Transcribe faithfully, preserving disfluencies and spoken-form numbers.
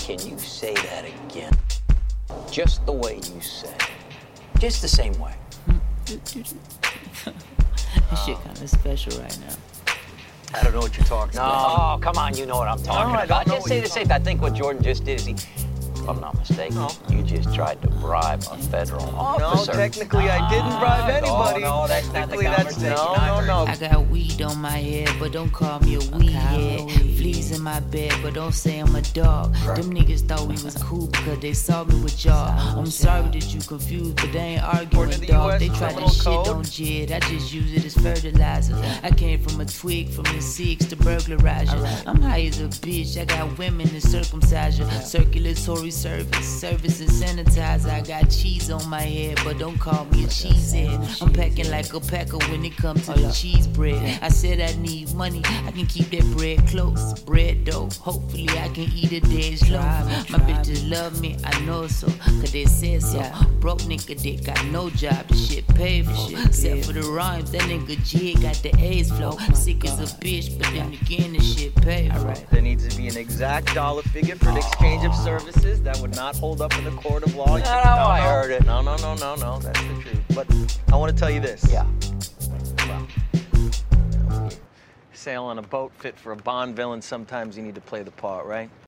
Can you say that again? Just the way you said it. Just the same way. This shit kind of special right now. I don't know what you're talking No, about. oh, come on, you know what I'm talking No, I about. don't know Just what say you're the same. I think what Jordan just did is he, if I'm not mistaken, No. you just tried to bribe a federal No, officer. technically I didn't bribe anybody. No, no, that's not the Technically, that's conversation no, I no, heard. no. I got weed on my head, but don't call me a weed head. Fleas in my bed, but don't say I'm a dog. Them niggas thought we was cool because they saw me with y'all. I'm sorry that you confused, but they ain't arguing, According to the dog. U S They try criminal that shit code. on Jid. I just use it as fertilizer. I came from a twig, from the six to burglarize you. I'm high as a bitch. I got women to circumcise you. Circulatory service, service and sanitizer. I got cheese on my head, but don't call me a cheesehead. I'm packing like a packer when it comes to the cheese bread. I said I need money, I can keep that bread close. Bread dough, hopefully I can eat a day's loaf. My bitches love me, I know so, cause they said so. Broke nigga dick got no job, the shit paid for. Except for the rhymes, that nigga G got the A's flow. Sick as a bitch, but then again the shit paid for. There needs to be an exact dollar figure for the exchange of services. That would not hold up in the court of law. Not how I heard it. No, no, no, no, no. That's the truth. But I want to tell you this. Yeah. Well, sail on a boat fit for a Bond villain, sometimes you need to play the part, right?